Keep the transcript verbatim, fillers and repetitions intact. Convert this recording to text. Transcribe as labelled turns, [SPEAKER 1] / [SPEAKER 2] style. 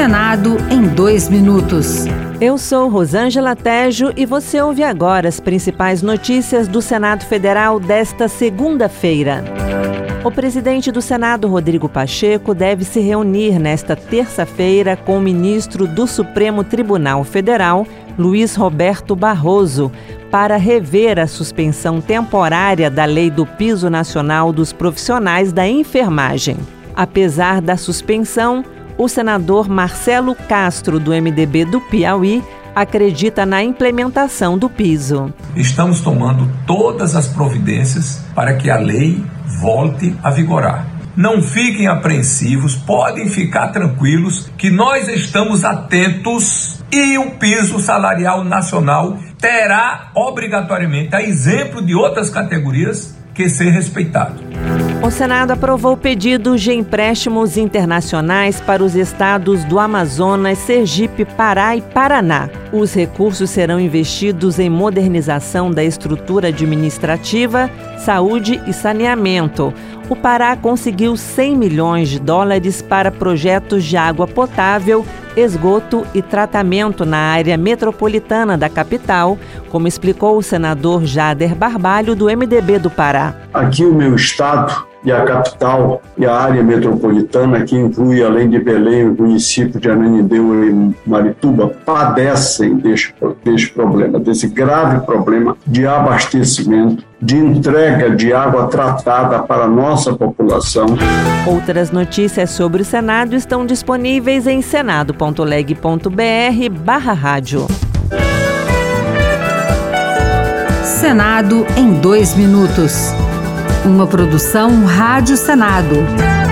[SPEAKER 1] Senado em dois minutos.
[SPEAKER 2] Eu sou Rosângela Tejo e você ouve agora as principais notícias do Senado Federal desta segunda-feira. O presidente do Senado, Rodrigo Pacheco, deve se reunir nesta terça-feira com o ministro do Supremo Tribunal Federal, Luiz Roberto Barroso, para rever a suspensão temporária da Lei do Piso Nacional dos Profissionais da Enfermagem. Apesar da suspensão, o senador Marcelo Castro, do M D B do Piauí, acredita na implementação do piso.
[SPEAKER 3] Estamos tomando todas as providências para que a lei volte a vigorar. Não fiquem apreensivos, podem ficar tranquilos que nós estamos atentos e o piso salarial nacional terá obrigatoriamente, a exemplo de outras categorias, que ser respeitado.
[SPEAKER 2] O Senado aprovou pedidos de empréstimos internacionais para os estados do Amazonas, Sergipe, Pará e Paraná. Os recursos serão investidos em modernização da estrutura administrativa, saúde e saneamento. O Pará conseguiu cem milhões de dólares para projetos de água potável, esgoto e tratamento na área metropolitana da capital, como explicou o senador Jader Barbalho, do M D B do Pará.
[SPEAKER 4] Aqui o meu estado e a capital e a área metropolitana, que inclui, além de Belém, o município de Ananindeua e Marituba, padecem deste, deste problema, desse grave problema de abastecimento, de entrega de água tratada para a nossa população.
[SPEAKER 2] Outras notícias sobre o Senado estão disponíveis em senado.leg.br barra rádio.
[SPEAKER 1] Senado em dois minutos. Uma produção Rádio Senado.